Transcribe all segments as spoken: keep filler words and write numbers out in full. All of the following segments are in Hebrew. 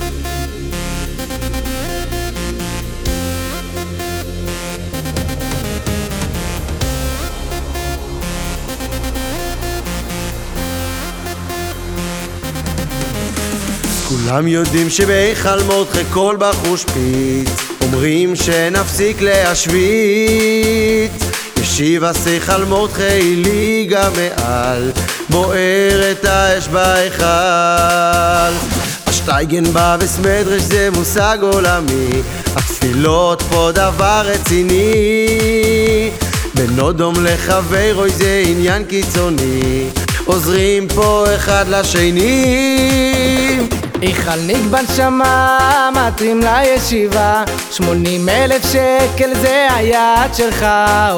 כולם יודעים שבהיכל מרדכי כל בחור שפיץ, אומרים שנפסיק להשוויץ. ישיבה היכל מרדכי ליגה מעל, בוערת האש בהיכל. השטייגן בא וסמדרש זה מושג עולמי, התפילות פה דבר רציני. בין אודום לחברו זה עניין קיצוני, עוזרים פה אחד לשני. היכל נקבע נשמה, מתרים לישיבה, שמונים אלף שקל זה היעד שלך.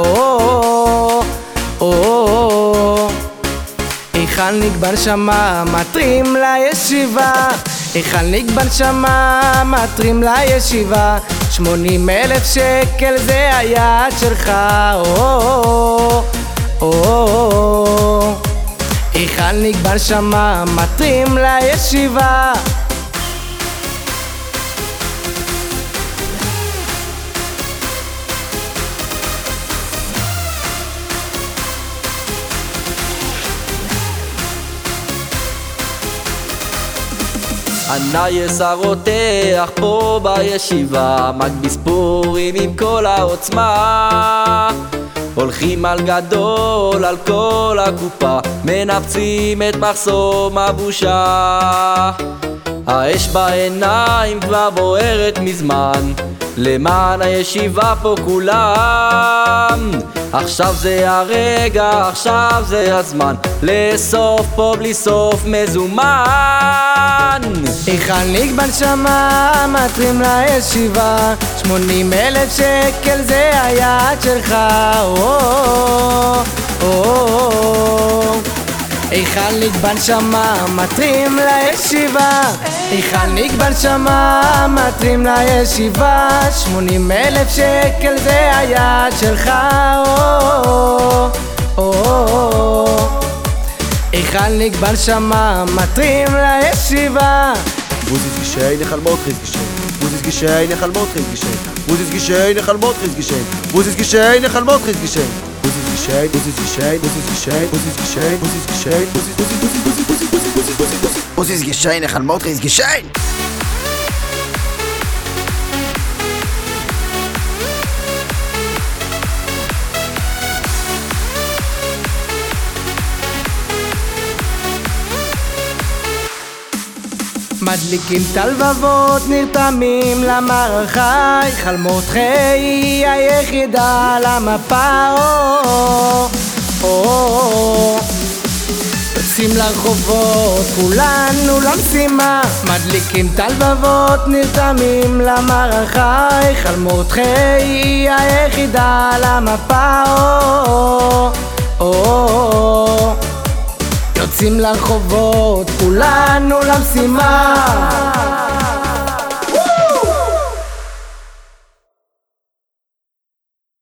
היכל נקבע נשמה, מתרים לישיבה, היכל נקבע נשמה, מתרים לישיבה, שמונים אלף שקל זה היעד שלך. היכל נקבע נשמה, מתרים לישיבה. הנייס הרותח פה בישיבה, מגביס פורים עם כל העוצמה. הולכים על גדול על כל הקופה, מנפצים את מחסום הבושה. האש בעיניים כבר בוערת מזמן, למען הישיבה פה כולם. עכשיו זה הרגע, עכשיו זה הזמן, לאסוף פה בלי סוף מזומן. היכל נקבע נשמה, מתרים לישיבה, שמונים אלף שקל זה היעד שלך. היכל נקבע נשמה, מתרים לישיבה, היכל נקבע נשמה, מתרים לישיבה, שמונים אלף שקל זה היעד שלך. היכל נקבע נשמה, מתרים לישיבה. Wo ist geschehen, ich halb ist geschehen. Wo ist geschehen, ich halb ist geschehen. Wo ist geschehen, ich halb ist geschehen. Wo ist geschehen, ich halb ist geschehen. Wo ist geschehen, wo ist geschehen, wo ist geschehen, wo ist geschehen, wo ist geschehen, wo ist wo ist geschehen, ich halb ist geschehen. מדליקים תלבבות, נרתמים למערכה, היכל מרדכי היא היחידה על המפה. יוצאים לרחובות, כולנו למשימה, מדליקים תלבבות, נרתמים למערכה, היכל מרדכי היא היחידה על המפה. יוצאים לרחובות, כולנו למשימה.